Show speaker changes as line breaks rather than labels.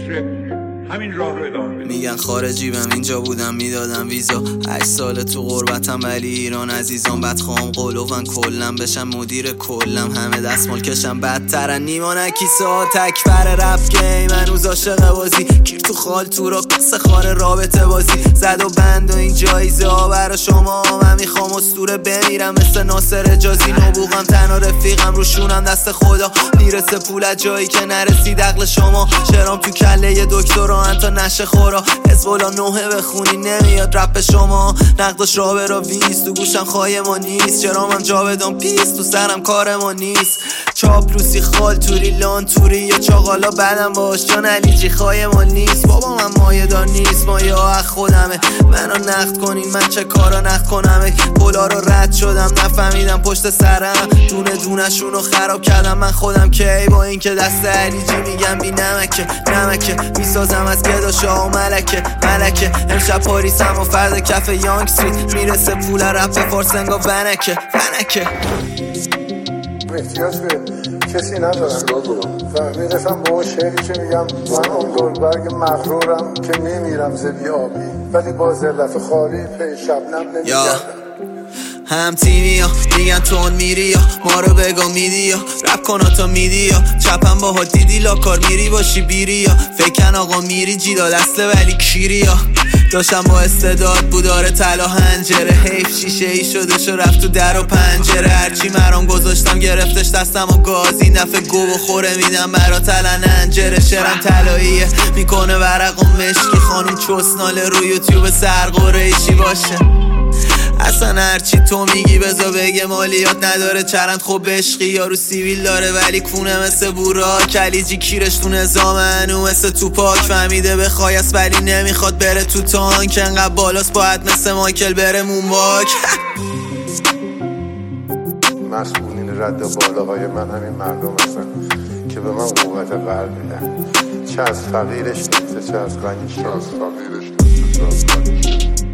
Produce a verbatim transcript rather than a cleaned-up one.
میتره همین راه رو ادامه بدیم.
میگن خارجی بم اینجا بودم میدادم ویزا، هشت ساله تو غربتم ولی ایران عزیزان. بدخوام قلوبن کلم بشم مدیر کلم، همه دستمال کشم بدترن نیما نکیسا. تکبر رپ گیم هنوز عاشق بازی، گیر تو خال تو را پس خار رابطه بازی. زد و بند و این جایزه ها برا شما، من میخوام اسطوره بمیرم مثل ناصر اجازی. نبوغم تنها رفیقم روشونم دست خدا، میرسه پول جایی که نرسید عقل شما. شرام تو کله یه دکتر تا نشه خورا، حزب‌الله نوحه بخونی نمیاد رپ شما. نقدش را برا ویست تو گوشم خواهی ما نیست، چرامم جا بدم پیست تو سرم کار ما نیست. چاپلوسی خال توری لان توری یا چاقالا بدم باش جان علیجی خواهی ما نیست. بابا من مایه دار نیست مایه ها اخ خودمه، منو نقد کنین من چه کارا نقد کنمه. پولا رو رد شدم نفهمیدم پشت سرم، دونه دونه شونو خراب کردم من خودم. کی با این که دست علیجی میگم بی نمکه نمکه، میسازم از گداشا و ملکه ملکه. امشب پاریسم و فرد کف یانگ استریت، میرسه پول رپ فارسنگا ونکه ونکه.
احتیاج به کسی ندارم و میرسم به اون شعری که میگم من اون گلبرگ مغرورم که میمیرم ز بی آبی، ولی با ذلت خالی پی شبنم نمیگردم.
هم تیمی ها میگن تون میری یا ما رو بگو میدی یا رپ کن تا میدی یا چپم با ها دیدی لاکار میری باشی بیری یا فکن آقا میری جیداد اصله ولی کیری یا داشتم با استعداد بوداره تلا هنجره، حیف شیشه ای شده شو رفت تو در و پنجره. هرچی مرام گذاشتم گرفتش دستم و گازی، نفع گو بخوره میدم برا تلن انجره. شرم تلاییه میکنه ورق و مشکی، خانوم چسناله رو یوتیوب سرقوره ایشی باشه. اصلا هرچی تو میگی بزا بگه مالیات نداره، چرند خوب عشقی یارو سیویل داره ولی کونه مثل بورا. کلیجی کیرش تو نظامنو مثل توپاک، فهمیده بخوایست ولی نمیخواد بره تو تانک. انقدر بالاست باید مثل مایکل بره مونواک.
مسئولین رد بالاهای من همین مردم هستن که به من قوت قلب میدن، چه از فقیرش نیسته چه از غنیش.